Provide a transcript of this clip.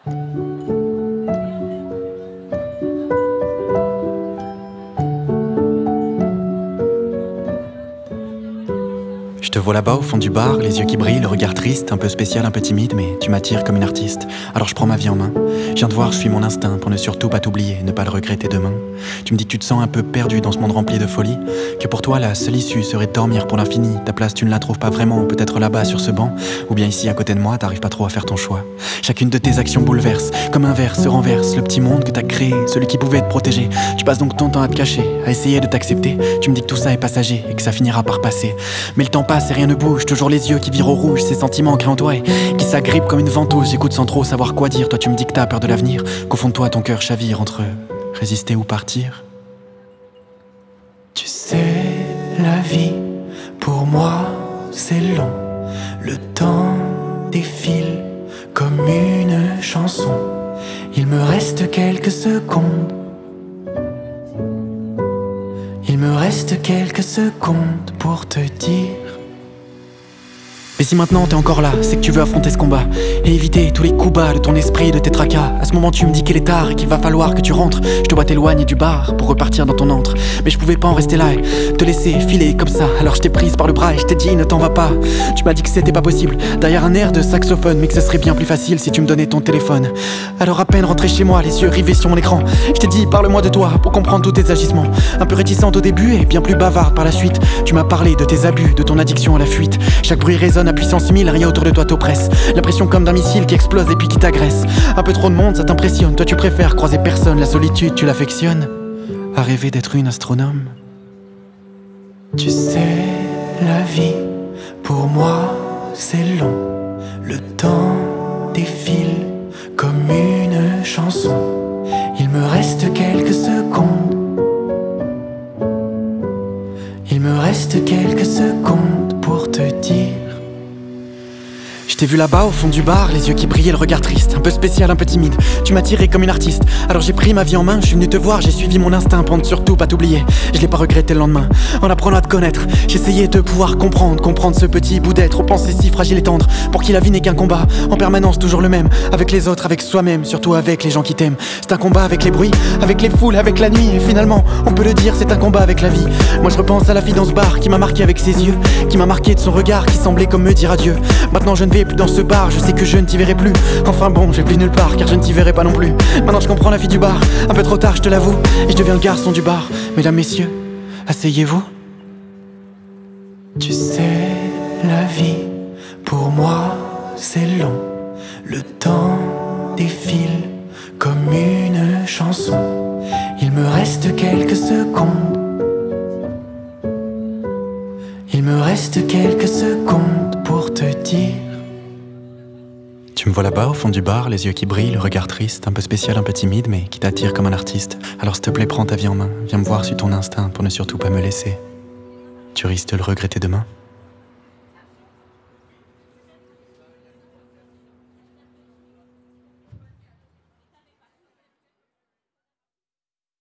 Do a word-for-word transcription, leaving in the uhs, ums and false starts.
Je te vois là-bas au fond du bar, les yeux qui brillent, le regard triste, un peu spécial, un peu timide, mais tu m'attires comme une artiste. Alors je prends ma vie en main. Je viens te voir, je suis mon instinct pour ne surtout pas t'oublier, ne pas le regretter demain. Tu me dis que tu te sens un peu perdu dans ce monde rempli de folie, que pour toi la seule issue serait de dormir pour l'infini. Ta place tu ne la trouves pas vraiment, peut-être là-bas sur ce banc, ou bien ici à côté de moi, t'arrives pas trop à faire ton choix. Chacune de tes actions bouleverse, comme un verre se renverse, le petit monde que t'as créé, celui qui pouvait te protéger. Tu passes donc ton temps à te cacher, à essayer de t'accepter. Tu me dis que tout ça est passager et que ça finira par passer. Mais le temps passe et rien ne bouge, toujours les yeux qui virent au rouge, ces sentiments créent en toi et qui s'agrippent comme une ventouse. J'écoute sans trop savoir quoi dire, toi tu me dis que t'as peur de l'avenir, qu'au fond de toi ton cœur chavire entre résister ou partir. Tu sais, la vie, pour moi, c'est long. Le temps défile comme une chanson. Il me reste quelques secondes. Il me reste quelques secondes pour te dire. Mais si maintenant t'es encore là, c'est que tu veux affronter ce combat et éviter tous les coups bas de ton esprit, de tes tracas. À ce moment tu me dis qu'il est tard et qu'il va falloir que tu rentres. Je te vois t'éloigner du bar pour repartir dans ton antre, mais je pouvais pas en rester là et te laisser filer comme ça. Alors je t'ai prise par le bras et je t'ai dit ne t'en va pas. Tu m'as dit que c'était pas possible derrière un air de saxophone, mais que ce serait bien plus facile si tu me donnais ton téléphone. Alors à peine rentré chez moi, les yeux rivés sur mon écran, je t'ai dit parle-moi de toi pour comprendre tous tes agissements. Un peu réticente au début et bien plus bavarde par la suite. Tu m'as parlé de tes abus, de ton addiction à la fuite. Chaque bruit résonne à puissance mille, rien autour de toi t'oppresse. L'impression comme d'un missile qui explose et puis qui t'agresse. Un peu trop de monde, ça t'impressionne. Toi tu préfères croiser personne, la solitude tu l'affectionnes. À rêver d'être une astronome. Tu sais, la vie, pour moi, c'est long. Le temps défile comme une chanson. Il me reste quelques secondes. Il me reste quelques secondes pour te dire. Je t'ai vu là-bas au fond du bar, les yeux qui brillaient, le regard triste, un peu spécial, un peu timide. Tu m'as tiré comme une artiste, alors j'ai pris ma vie en main. Je suis venu te voir, j'ai suivi mon instinct pour ne surtout pas t'oublier. Je l'ai pas regretté le lendemain, en apprenant à te connaître. J'essayais de pouvoir comprendre, comprendre ce petit bout d'être, aux pensées si fragiles et tendres, pour qui la vie n'est qu'un combat, en permanence toujours le même. Avec les autres, avec soi-même, surtout avec les gens qui t'aiment. C'est un combat avec les bruits, avec les foules, avec la nuit. Et finalement, on peut le dire, c'est un combat avec la vie. Moi je repense à la fille dans ce bar, qui m'a marqué avec ses yeux, qui m'a marqué de son regard, qui semblait comme me dire adieu. Maintenant je ne vais plus dans ce bar, je sais que je ne t'y verrai plus. Enfin bon, je vais plus nulle part car je ne t'y verrai pas non plus. Maintenant je comprends la vie du bar, un peu trop tard je te l'avoue, et je deviens le garçon du bar. Mesdames, messieurs, asseyez-vous. Tu sais, la vie, pour moi, c'est long. Le temps défile comme une chanson. Il me reste quelques secondes. Il me reste quelques secondes pour te dire. Tu me vois là-bas au fond du bar, les yeux qui brillent, le regard triste, un peu spécial, un peu timide, mais qui t'attire comme un artiste. Alors s'il te plaît, prends ta vie en main, viens me voir sur ton instinct pour ne surtout pas me laisser. Tu risques de le regretter demain.